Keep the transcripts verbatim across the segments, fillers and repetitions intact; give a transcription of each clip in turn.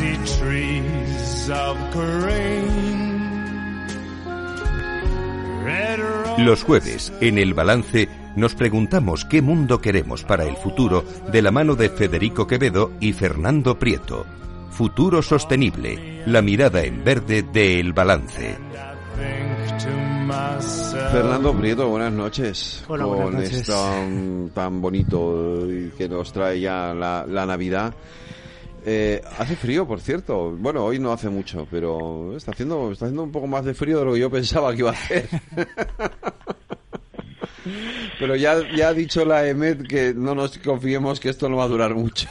icy trees of Corrine. Los jueves, en El Balance, nos preguntamos qué mundo queremos para el futuro de la mano de Federico Quevedo y Fernando Prieto. Futuro sostenible, la mirada en verde de El Balance. Fernando Prieto, buenas noches. Hola, con buenas noches. esto um, tan bonito que nos trae ya la, la Navidad. Eh, hace frío, por cierto. Bueno, hoy no hace mucho, pero está haciendo, está haciendo un poco más de frío de lo que yo pensaba que iba a hacer. Pero ya, ya ha dicho la E M E D que no nos confiemos que esto no va a durar mucho.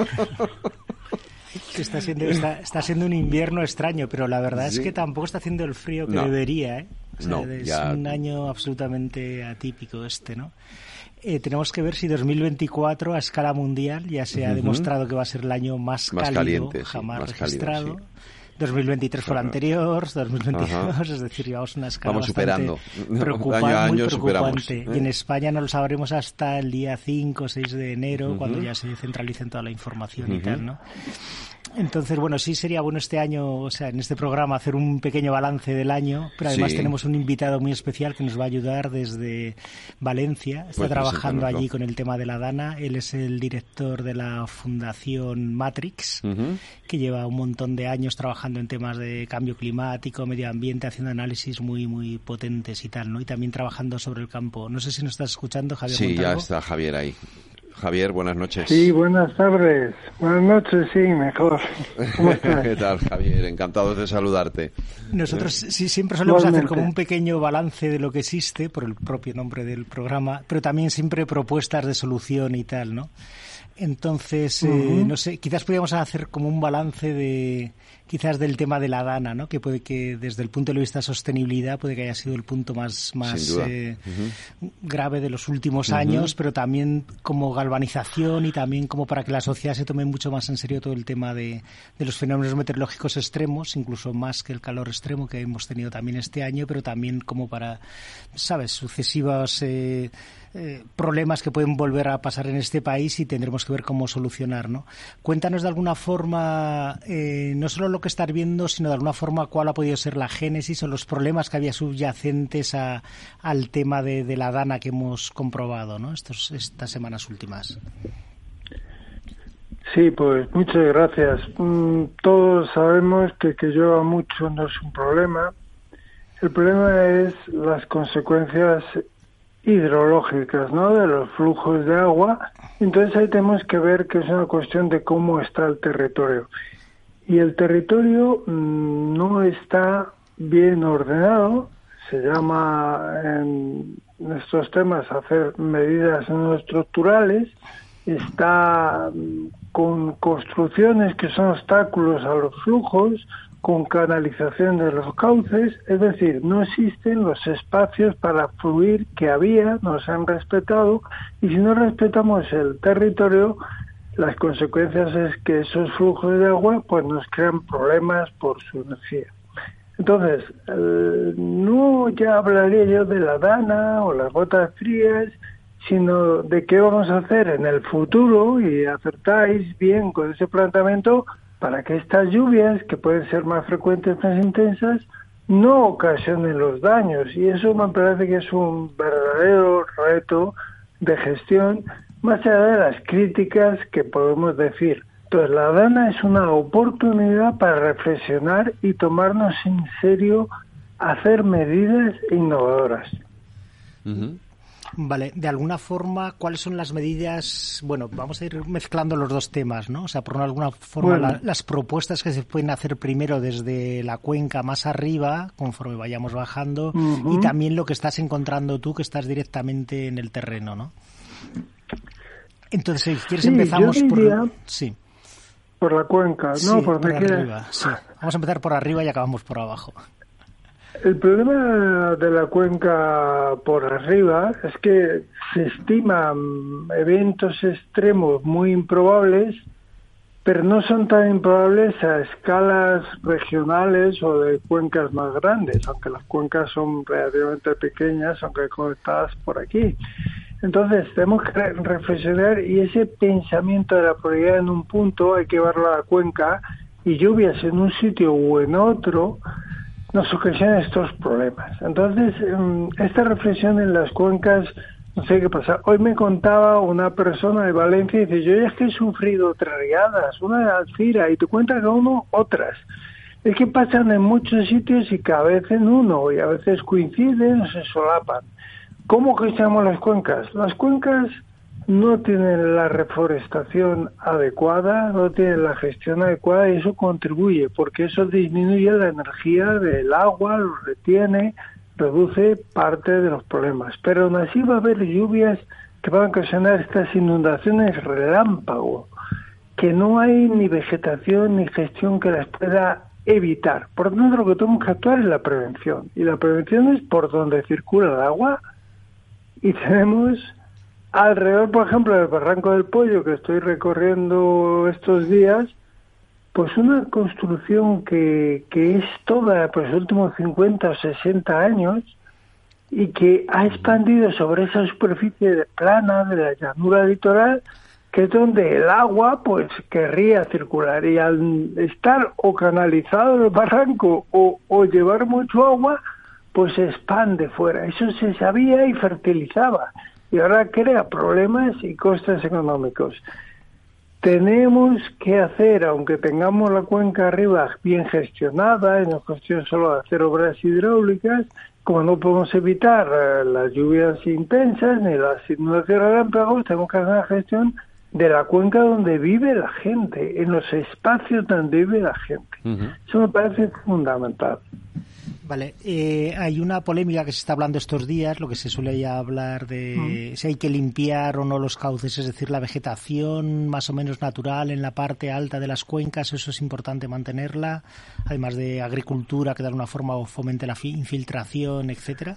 Está siendo, está, está siendo un invierno extraño, pero la verdad ¿Sí? es que tampoco está haciendo el frío que No. debería, ¿eh? O sea, No, es ya... un año absolutamente atípico este, ¿no? Eh, tenemos que ver si dos mil veinticuatro a escala mundial ya se ha Uh-huh. demostrado que va a ser el año más, Más cálido caliente, sí, jamás más registrado. cálido, sí. dos mil veintitrés fue el Ajá. anterior, dos mil veintidós, Ajá. es decir, llevamos una escala Vamos bastante superando. preocupante, Año a muy año preocupante. superamos, ¿eh? Y en España no lo sabremos hasta el día cinco o seis de enero, Uh-huh. cuando ya se centralice toda la información y Uh-huh. tal, ¿no? Entonces, bueno, sí sería bueno este año, o sea, en este programa hacer un pequeño balance del año, pero además Sí. tenemos un invitado muy especial que nos va a ayudar desde Valencia. Está Pues trabajando preséntanoslo. allí con el tema de la Dana. Él es el director de la Fundación Matrix, Uh-huh. que lleva un montón de años trabajando en temas de cambio climático, medio ambiente, haciendo análisis muy, muy potentes y tal, ¿no? Y también trabajando sobre el campo. No sé si nos estás escuchando, Javier. Sí, ya Montalvo. está Javier ahí. Javier, buenas noches. Sí, buenas tardes. Buenas noches, sí, mejor. ¿Cómo estás? ¿Qué tal, Javier? Encantados de saludarte. Nosotros sí siempre solemos Igualmente. hacer como un pequeño balance de lo que existe, por el propio nombre del programa, pero también siempre propuestas de solución y tal, ¿no? Entonces, eh, Ujú. no sé, quizás podríamos hacer como un balance de, quizás del tema de la Dana, ¿no? Que puede que desde el punto de vista de sostenibilidad puede que haya sido el punto más, más Sin duda. eh, Ujú. grave de los últimos Ujú. años, pero también como galvanización y también como para que la sociedad se tome mucho más en serio todo el tema de, de los fenómenos meteorológicos extremos, incluso más que el calor extremo que hemos tenido también este año, pero también como para, ¿sabes?, sucesivos eh, eh, problemas que pueden volver a pasar en este país y tendremos que ver cómo solucionar, ¿no? Cuéntanos de alguna forma, eh, no solo lo que estás viendo, sino de alguna forma cuál ha podido ser la génesis o los problemas que había subyacentes a, al tema de, de la Dana que hemos comprobado, ¿no? Estos, estas semanas últimas. Sí, pues muchas gracias. Mm, Todos sabemos que que llueva mucho no es un problema. El problema es las consecuencias hidrológicas, ¿no? De los flujos de agua. Entonces ahí tenemos que ver que es una cuestión de cómo está el territorio. Y el territorio mmm, no está bien ordenado. Se llama en estos temas hacer medidas no estructurales. Está mm, con construcciones que son obstáculos a los flujos, con canalización de los cauces, es decir, no existen los espacios para fluir que había, no se han respetado, y si no respetamos el territorio, las consecuencias es que esos flujos de agua pues nos crean problemas por su energía. Entonces, eh, no ya hablaría yo de la Dana o las gotas frías, sino de qué vamos a hacer en el futuro, y acertáis bien con ese planteamiento, para que estas lluvias, que pueden ser más frecuentes, más intensas, no ocasionen los daños. Y eso me parece que es un verdadero reto de gestión, más allá de las críticas que podemos decir. Entonces, la Dana es una oportunidad para reflexionar y tomarnos en serio hacer medidas innovadoras. Uh-huh. Vale, de alguna forma, ¿cuáles son las medidas? Bueno, vamos a ir mezclando los dos temas, ¿no? O sea, por alguna forma, Bueno. la, las propuestas que se pueden hacer primero desde la cuenca más arriba, conforme vayamos bajando, Uh-huh. y también lo que estás encontrando tú, que estás directamente en el terreno, ¿no? Entonces, si quieres, Sí, empezamos yo diría- por... Sí, Por la cuenca, sí, ¿no? Por por donde quieras. arriba, sí. Vamos a empezar por arriba y acabamos por abajo. El problema de la cuenca por arriba es que se estiman eventos extremos muy improbables, pero no son tan improbables a escalas regionales o de cuencas más grandes, aunque las cuencas son relativamente pequeñas, aunque conectadas por aquí. Entonces tenemos que re- reflexionar, y ese pensamiento de la prioridad en un punto hay que llevarlo a la cuenca y lluvias en un sitio o en otro, nos ocasionan estos problemas. Entonces, esta reflexión en las cuencas, no sé qué pasa. Hoy me contaba una persona de Valencia y dice, yo ya es que he sufrido otras riadas, una de Alcira, y te cuenta cada uno otras. Es que pasan en muchos sitios y cada vez en uno, y a veces coinciden o se solapan. ¿Cómo gestionamos las cuencas? Las cuencas no tienen la reforestación adecuada, no tienen la gestión adecuada y eso contribuye, porque eso disminuye la energía del agua, lo retiene, reduce parte de los problemas. Pero aún así va a haber lluvias que van a ocasionar estas inundaciones relámpago, que no hay ni vegetación ni gestión que las pueda evitar. Por lo tanto, lo que tenemos que actuar es la prevención. Y la prevención es por donde circula el agua. Y tenemos alrededor, por ejemplo, del Barranco del Pollo, que estoy recorriendo estos días, pues una construcción que, que es toda por los últimos cincuenta o sesenta años y que ha expandido sobre esa superficie plana de la llanura litoral, que es donde el agua pues querría circular, y al estar o canalizado el barranco o, o llevar mucho agua, pues se expande fuera. Eso se sabía y fertilizaba, y ahora crea problemas y costes económicos. Tenemos que hacer, aunque tengamos la cuenca arriba bien gestionada, y no es cuestión solo de hacer obras hidráulicas, como no podemos evitar eh, las lluvias intensas ni las inundaciones relámpagos, tenemos que hacer una gestión de la cuenca donde vive la gente, en los espacios donde vive la gente. Uh-huh. Eso me parece fundamental. Vale, eh, hay una polémica que se está hablando estos días, lo que se suele ya hablar de mm. si hay que limpiar o no los cauces, es decir, la vegetación más o menos natural en la parte alta de las cuencas, eso es importante mantenerla, además de agricultura que de alguna forma fomente la infiltración, etcétera.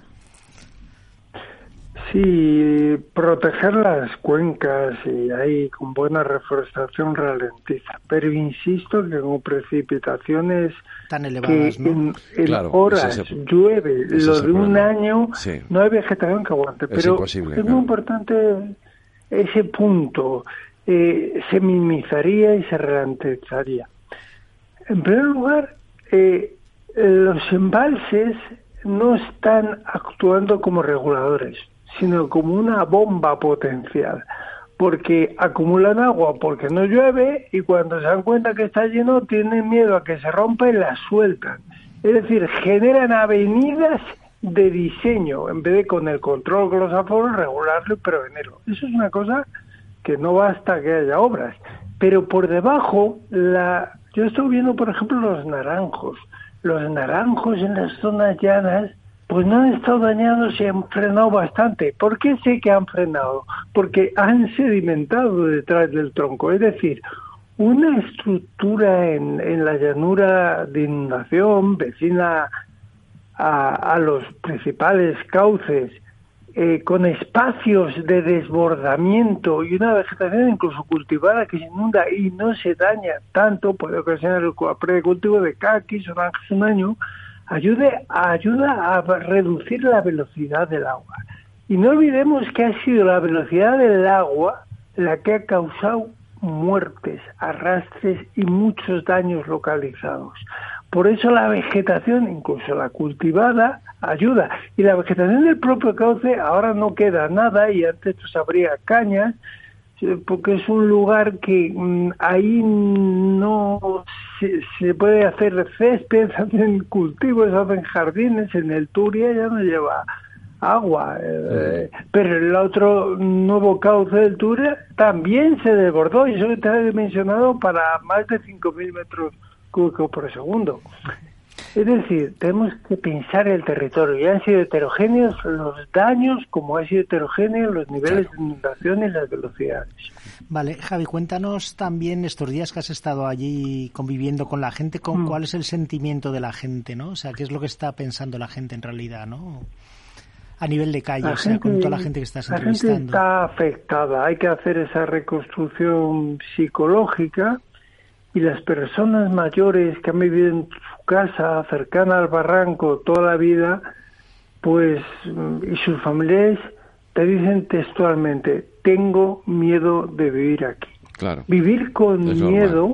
Sí, proteger las cuencas y ahí con buena reforestación ralentiza, pero insisto que con precipitaciones tan elevadas, que ¿no? en, en claro, horas ese, llueve, lo de un problema. año, sí. No hay vegetación que aguante, es pero imposible, es claro. muy importante ese punto, eh, se minimizaría y se ralentizaría. En primer lugar, eh, los embalses no están actuando como reguladores, sino como una bomba potencial, porque acumulan agua porque no llueve y cuando se dan cuenta que está lleno tienen miedo a que se rompa y la sueltan. Es decir, generan avenidas de diseño en vez de con el control con los aforos regularlo y prevenirlo. Eso es una cosa que no basta que haya obras, pero por debajo, la yo estoy viendo por ejemplo los naranjos. Los naranjos en las zonas llanas pues no han estado dañados y han frenado bastante. ¿Por qué sé que han frenado? Porque han sedimentado detrás del tronco. Es decir, una estructura en, en la llanura de inundación, vecina a, a los principales cauces, eh, con espacios de desbordamiento y una vegetación incluso cultivada que se inunda y no se daña tanto, puede ocasionar el precultivo de caquis o naranjas un año, Ayude, ayuda a reducir la velocidad del agua. Y no olvidemos que ha sido la velocidad del agua la que ha causado muertes, arrastres y muchos daños localizados. Por eso la vegetación, incluso la cultivada, ayuda. Y la vegetación del propio cauce ahora no queda nada y antes pues habría cañas, porque es un lugar que mmm, ahí no se, se puede hacer césped, hacen cultivos, hacen jardines, en el Turia ya no lleva agua, eh, pero el otro nuevo cauce del Turia también se desbordó y eso está dimensionado para más de cinco mil metros cúbicos por segundo. Es decir, tenemos que pensar el territorio. Ya han sido heterogéneos los daños, como han sido heterogéneos los niveles de inundación y las velocidades. Vale, Javi, cuéntanos también estos días que has estado allí conviviendo con la gente, con mm. cuál es el sentimiento de la gente, ¿no? O sea, qué es lo que está pensando la gente en realidad, ¿no? A nivel de calle, la o sea, gente, con toda la gente que estás la entrevistando. La gente está afectada, hay que hacer esa reconstrucción psicológica. Y las personas mayores que han vivido en su casa cercana al barranco toda la vida, pues, y sus familiares te dicen textualmente, tengo miedo de vivir aquí. Claro. Vivir con es miedo normal.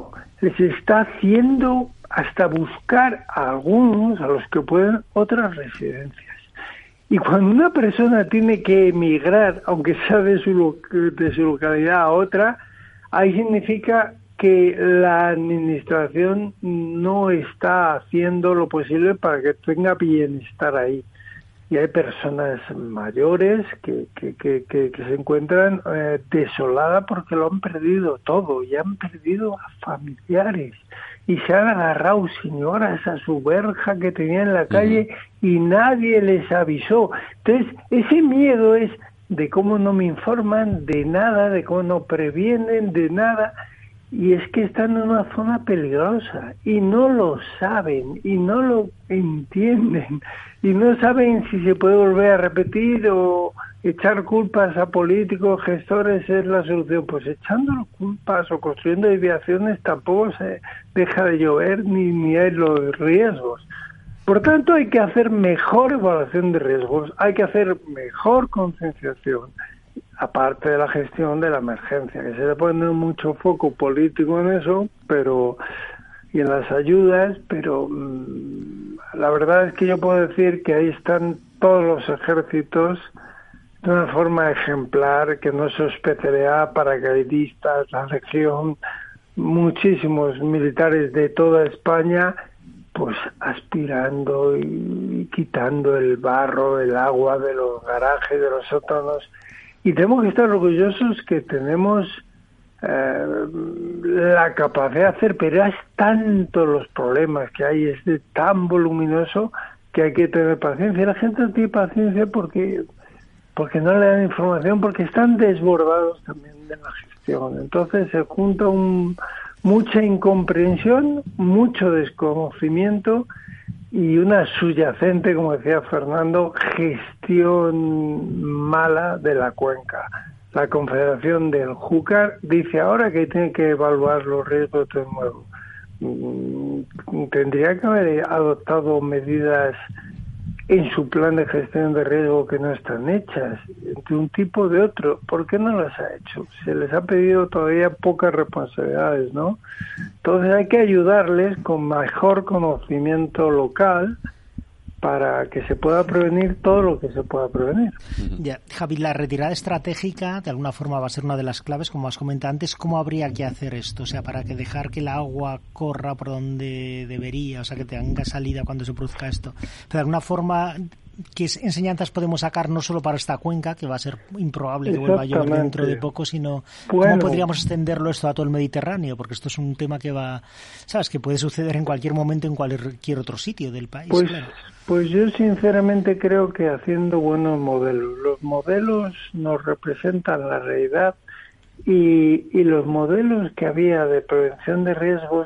les está haciendo hasta buscar a algunos, a los que pueden, otras residencias. Y cuando una persona tiene que emigrar, aunque sea de su, de su localidad a otra, ahí significa que la administración no está haciendo lo posible para que tenga bienestar ahí. Y hay personas mayores que, que, que, que, que se encuentran eh, desoladas porque lo han perdido todo, y han perdido a familiares, y se han agarrado señoras a su verja que tenían en la calle y nadie les avisó. Entonces, ese miedo es de cómo no me informan de nada, de cómo no previenen de nada, y es que están en una zona peligrosa y no lo saben y no lo entienden y no saben si se puede volver a repetir o echar culpas a políticos, gestores es la solución. Pues echando culpas o construyendo desviaciones tampoco se deja de llover ni, ni hay los riesgos. Por tanto, hay que hacer mejor evaluación de riesgos, hay que hacer mejor concienciación, aparte de la gestión de la emergencia, que se le pone mucho foco político en eso, pero y en las ayudas, pero mmm, la verdad es que yo puedo decir que ahí están todos los ejércitos de una forma ejemplar, que no es su especialidad, paracaidistas, la Legión, muchísimos militares de toda España, pues aspirando y, y quitando el barro, el agua de los garajes, de los sótanos. Y tenemos que estar orgullosos que tenemos eh, la capacidad de hacer, pero es tanto los problemas que hay, es de tan voluminoso que hay que tener paciencia. Y la gente no tiene paciencia porque, porque no le dan información, porque están desbordados también de la gestión. Entonces se junta un, mucha incomprensión, mucho desconocimiento y una subyacente, como decía Fernando, gestión mala de la cuenca. La Confederación del Júcar dice ahora que tiene que evaluar los riesgos de nuevo. Tendría que haber adoptado medidas en su plan de gestión de riesgo que no están hechas, de un tipo o de otro. ¿Por qué no las ha hecho? Se les ha pedido todavía pocas responsabilidades, ¿no? Entonces hay que ayudarles con mejor conocimiento local para que se pueda prevenir todo lo que se pueda prevenir. Ya, Javi, la retirada estratégica de alguna forma va a ser una de las claves, como has comentado antes. ¿Cómo habría que hacer esto? O sea, para que dejar que el agua corra por donde debería, o sea, que tenga salida cuando se produzca esto. Pero de alguna forma, ¿qué enseñanzas podemos sacar no solo para esta cuenca, que va a ser improbable que vuelva a llover dentro de poco, sino bueno, cómo podríamos extenderlo esto a todo el Mediterráneo? Porque esto es un tema que va, sabes, que puede suceder en cualquier momento en cualquier otro sitio del país. Pues, claro. Pues yo sinceramente creo que haciendo buenos modelos. Los modelos nos representan la realidad y, y los modelos que había de prevención de riesgos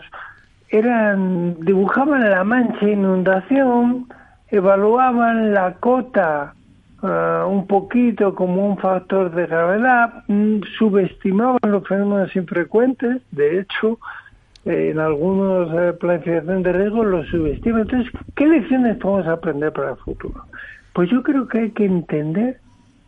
eran dibujaban la mancha de inundación, evaluaban la cota uh, un poquito como un factor de gravedad, mm, subestimaban los fenómenos infrecuentes, de hecho en algunos eh, planificación de riesgo los subestiman. Entonces, ¿qué lecciones podemos aprender para el futuro? Pues yo creo que hay que entender,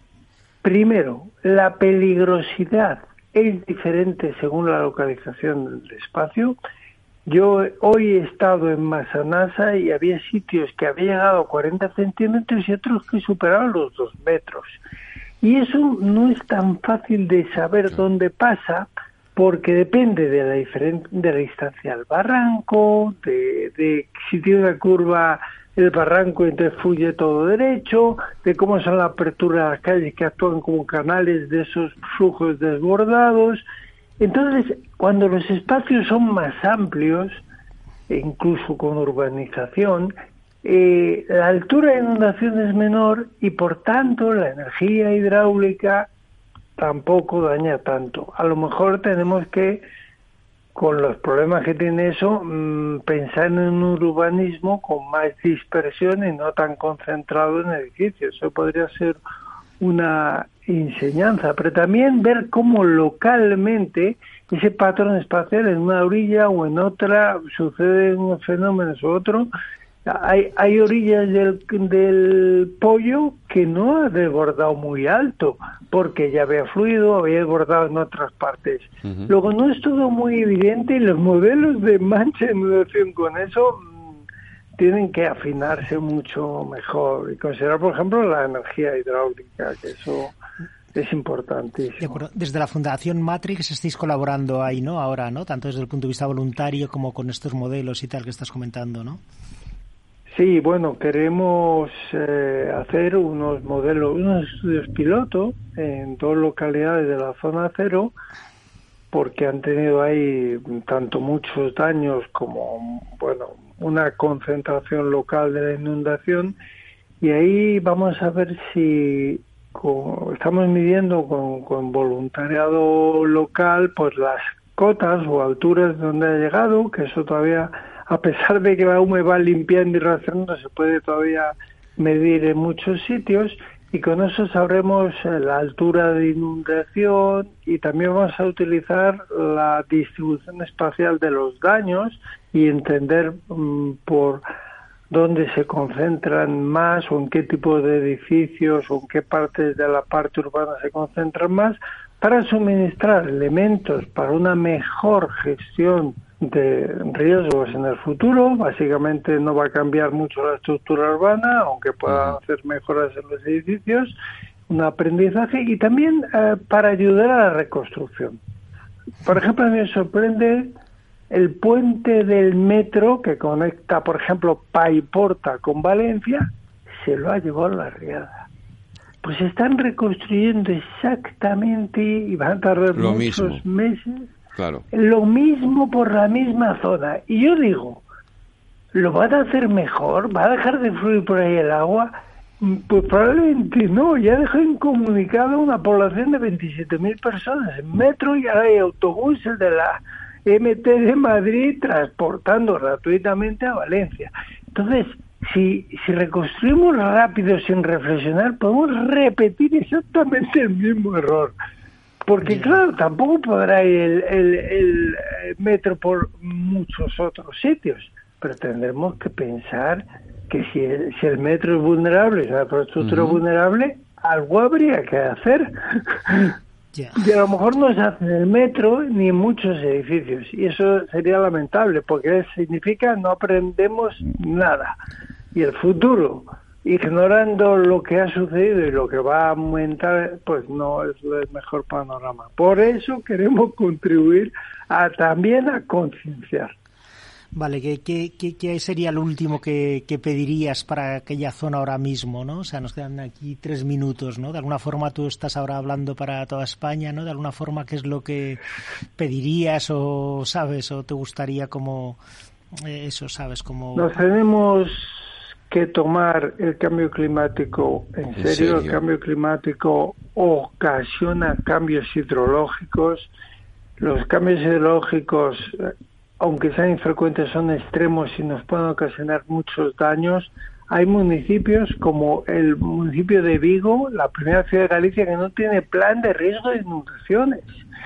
primero, la peligrosidad es diferente según la localización del espacio. Yo hoy he estado en Massanassa y había sitios que habían llegado a cuarenta centímetros y otros que superaban los dos metros. Y eso no es tan fácil de saber dónde pasa, porque depende de la diferen- de la distancia al barranco, de, de si tiene una curva el barranco y entonces fluye todo derecho, de cómo son la apertura de las calles que actúan como canales de esos flujos desbordados. Entonces, cuando los espacios son más amplios, e incluso con urbanización, eh, la altura de inundación es menor y por tanto la energía hidráulica tampoco daña tanto. A lo mejor tenemos que, con los problemas que tiene eso, mmm, pensar en un urbanismo con más dispersión y no tan concentrado en edificios. Eso podría ser una enseñanza, pero también ver cómo localmente ese patrón espacial en una orilla o en otra suceden unos fenómenos u otro Hay, hay orillas del, del Pollo que no ha desbordado muy alto, porque ya había fluido, había desbordado en otras partes. Uh-huh. Luego no es todo muy evidente y los modelos de mancha de inundación con eso mmm, tienen que afinarse mucho mejor y considerar, por ejemplo, la energía hidráulica, que eso es importantísimo. De acuerdo. Desde la Fundación Matrix estáis colaborando ahí, ¿no? Ahora, ¿no? Tanto desde el punto de vista voluntario como con estos modelos y tal que estás comentando, ¿no? Sí, bueno, queremos eh, hacer unos modelos, unos estudios piloto en dos localidades de la zona cero, porque han tenido ahí tanto muchos daños como, bueno, una concentración local de la inundación, y ahí vamos a ver si con, estamos midiendo con, con voluntariado local pues las cotas o alturas donde ha llegado, que eso todavía, a pesar de que la U M E va limpiando y racionando, se puede todavía medir en muchos sitios, y con eso sabremos la altura de inundación, y también vamos a utilizar la distribución espacial de los daños y entender um, por dónde se concentran más o en qué tipo de edificios o en qué partes de la parte urbana se concentran más, para suministrar elementos para una mejor gestión de riesgos en el futuro. Básicamente no va a cambiar mucho la estructura urbana, aunque puedan hacer mejoras en los edificios, un aprendizaje, y también eh, para ayudar a la reconstrucción. Por ejemplo, a mí me sorprende el puente del metro que conecta, por ejemplo, Paiporta con Valencia, se lo ha llevado la riada. Pues están reconstruyendo exactamente y van a tardar lo muchos mismo. meses. Claro. Lo mismo por la misma zona. Y yo digo, ¿lo van a hacer mejor? ¿Va a dejar de fluir por ahí el agua? Pues probablemente no. Ya dejó incomunicada una población de veintisiete mil personas en metro, y ahora hay autobuses de la M T de Madrid transportando gratuitamente a Valencia. Entonces, si, si reconstruimos rápido sin reflexionar, podemos repetir exactamente el mismo error. Porque, yeah. claro, tampoco podrá ir el, el, el metro por muchos otros sitios, pero tendremos que pensar que si el, si el metro es vulnerable, es una infraestructura uh-huh. vulnerable, algo habría que hacer. Yeah. Y a lo mejor no se hace en el metro ni en muchos edificios, y eso sería lamentable, porque significa no aprendemos nada. Y el futuro, ignorando lo que ha sucedido y lo que va a aumentar, pues no es el mejor panorama. Por eso queremos contribuir a también a concienciar. Vale, ¿qué, qué, qué, qué sería lo último que, que pedirías para aquella zona ahora mismo, ¿no? O sea, nos quedan aquí tres minutos, ¿no? De alguna forma tú estás ahora hablando para toda España, ¿no? De alguna forma, ¿qué es lo que pedirías o sabes o te gustaría como eh, eso, sabes? Como... Nos tenemos que tomar el cambio climático en, ¿En serio? serio. El cambio climático ocasiona cambios hidrológicos. Los cambios hidrológicos, aunque sean infrecuentes, son extremos y nos pueden ocasionar muchos daños. Hay municipios como el municipio de Vigo, la primera ciudad de Galicia, que no tiene plan de riesgo de inundaciones.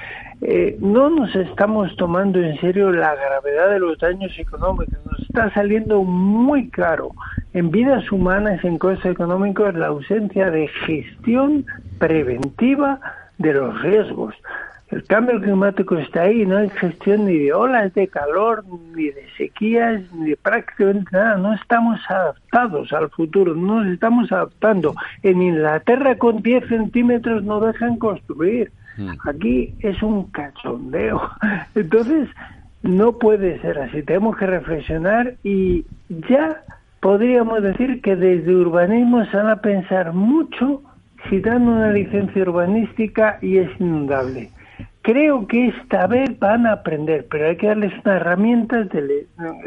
Eh, no nos estamos tomando en serio la gravedad de los daños económicos. Nos está saliendo muy caro en vidas humanas, en costes económicos, la ausencia de gestión preventiva de los riesgos. El cambio climático está ahí, no hay gestión ni de olas de calor, ni de sequías, ni de prácticamente nada. No estamos adaptados al futuro, no nos estamos adaptando. En Inglaterra con diez centímetros no dejan construir. Aquí es un cachondeo. Entonces, no puede ser así. Tenemos que reflexionar, y ya podríamos decir que desde urbanismo se van a pensar mucho si dan una licencia urbanística y es inundable. Creo que esta vez van a aprender, pero hay que darles unas herramientas de,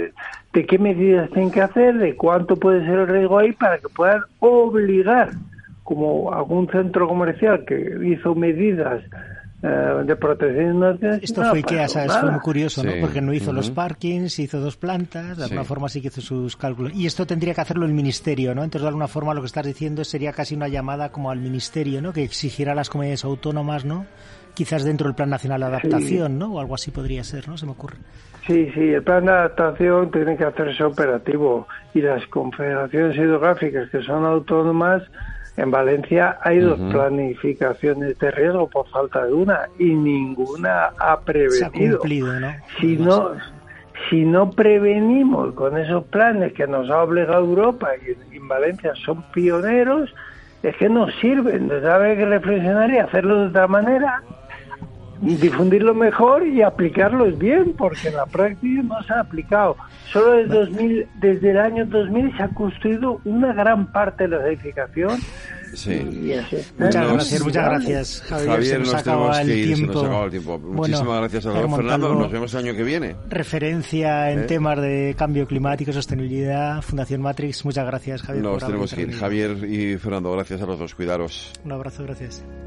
de qué medidas tienen que hacer, de cuánto puede ser el riesgo ahí, para que puedan obligar, como algún centro comercial que hizo medidas eh, de protección de Esto no fue IKEA, ¿sabes? nada. Fue muy curioso, ¿no? Sí. Porque no hizo Uh-huh. los parkings, hizo dos plantas, de alguna Sí. forma sí que hizo sus cálculos. Y esto tendría que hacerlo el Ministerio, ¿no? Entonces, de alguna forma, lo que estás diciendo sería casi una llamada como al Ministerio, ¿no? Que exigiera a las comunidades autónomas, ¿no? Quizás dentro del Plan Nacional de Adaptación, Sí. ¿no? O algo así podría ser, ¿no? Se me ocurre. Sí, sí, el plan de adaptación tiene que hacerse operativo y las confederaciones hidrográficas que son autónomas, en Valencia hay dos Ujú. planificaciones de riesgo por falta de una y ninguna ha Se ha prevenido. cumplido, ¿no? Si no, si no prevenimos con esos planes que nos ha obligado Europa y en Valencia son pioneros, es que no sirven. Entonces hay que reflexionar y hacerlo de otra manera, difundirlo mejor y aplicarlos bien, porque en la práctica no se ha aplicado. Solo desde, dos mil, desde el año dos mil se ha construido una gran parte de la edificación. Sí. Y así está. Muchas Nos- gracias, muchas gracias, Javier. Javier, se nos, nos acaba tenemos el que ir, se tiempo. nos acaba el tiempo. Bueno, Muchísimas gracias a don Germán Fernando. Calvo, Nos vemos el año que viene. referencia en ¿Eh? temas de cambio climático, sostenibilidad, Fundación Matrix. Muchas gracias, Javier. Nos por tenemos que ir. haber intervenido. Javier y Fernando, gracias a los dos. Cuidaros. Un abrazo, gracias.